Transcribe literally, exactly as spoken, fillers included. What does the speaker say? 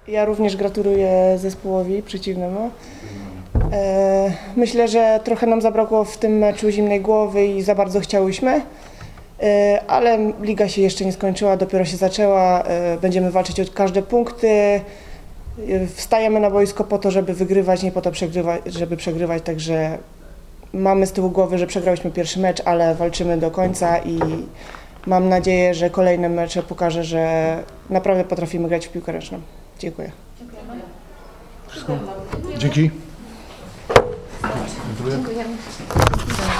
Ja również gratuluję zespołowi przeciwnemu. Myślę, że trochę nam zabrakło w tym meczu zimnej głowy i za bardzo chciałyśmy, ale liga się jeszcze nie skończyła, dopiero się zaczęła. Będziemy walczyć o każde punkty. Wstajemy na boisko po to, żeby wygrywać, nie po to, przegrywać, żeby przegrywać, także mamy z tyłu głowy, że przegrałyśmy pierwszy mecz, ale walczymy do końca i mam nadzieję, że kolejne mecze pokaże, że naprawdę potrafimy grać w piłkę ręczną. Dziękuję. Dzięki. Dziękujemy.